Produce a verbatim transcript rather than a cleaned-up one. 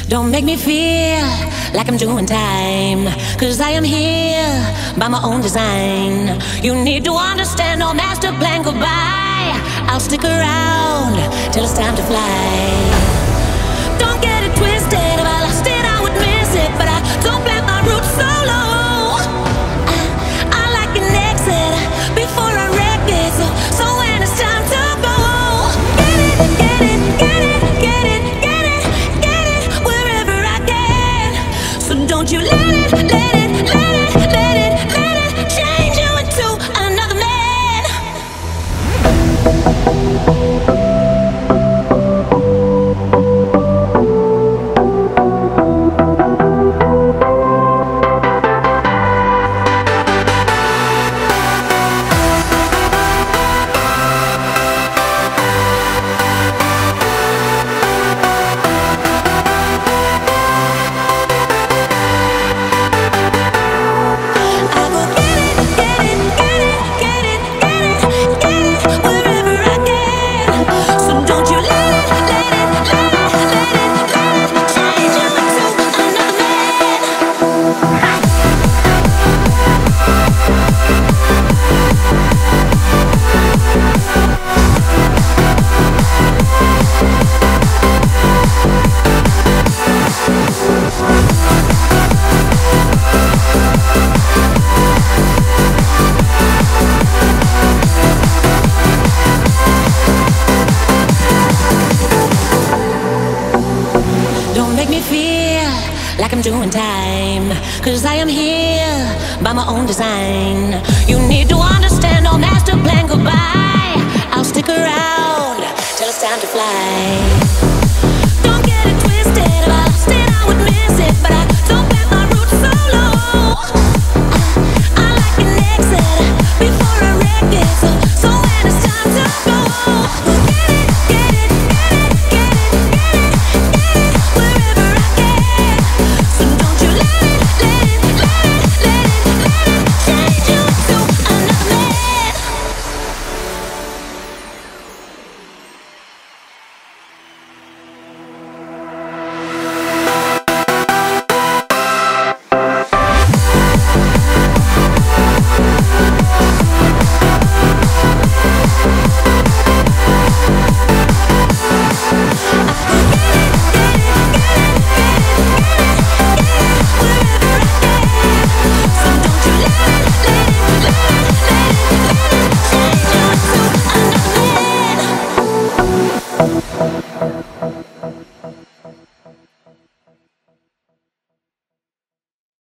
Don't make me feel like I'm doing time, 'cause I am here by my own design. You need to understand, no master plan goodbye. I'll stick around till it's time to fly. Don't get it twisted, if I lost it I would miss it, but I don't plant my roots so low. I, I like an exit before I wreck it, so, so when it's time to go, get it, get it, get it, get it, get it, get it wherever I can. So don't you let it, let it, let it, let it, let it change you into another man. Like I'm doing time, 'cause I am here by my own design. You need to